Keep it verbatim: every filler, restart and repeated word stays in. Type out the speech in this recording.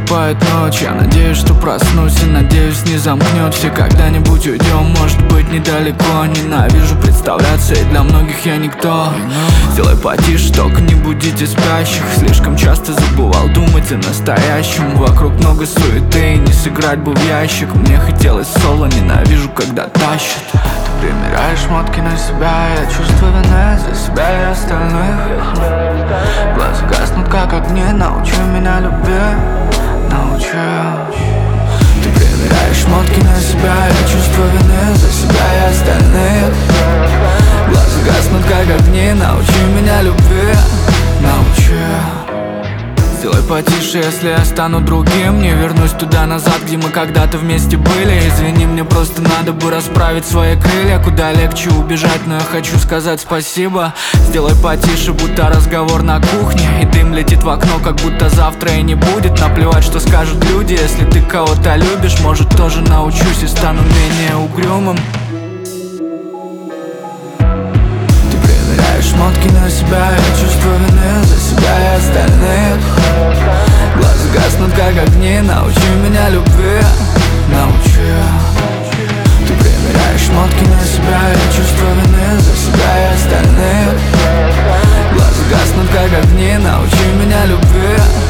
наступает ночь. Я надеюсь, что проснусь и надеюсь, не замкнет. Все когда-нибудь уйдем, может быть недалеко. Ненавижу представляться, и для многих я никто. Сделай потише, только не будите спящих. Слишком часто забывал думать о настоящем. Вокруг много суеты, и не сыграть бы в ящик. Мне хотелось соло, ненавижу, когда тащат. Ты примеряешь шмотки на себя, я чувствую вины за себя и остальных. Глаза гаснут как огни, научи меня любви, научи. Ты примеряешь шмотки на себя, я чувствую вины за себя и остальных. Глаза гаснут как огни, научи меня любви, научи. Сделай потише, если я стану другим. Не вернусь туда-назад, где мы когда-то вместе были. Извини, мне просто надо бы расправить свои крылья. Куда легче убежать, но я хочу сказать спасибо. Сделай потише, будто разговор на кухне. И дым летит в окно, как будто завтра и не будет. Наплевать, что скажут люди, если ты кого-то любишь. Может, тоже научусь и стану менее угрюмым. Ты примеряешь шмотки на себя, я чувствую вины за себя и остальных. Глаза гаснут как огни, научи меня любви, научи. Ты примеряешь шмотки на себя, я чувствую вины за себя и остальных. Глаза гаснут как огни, научи меня любви.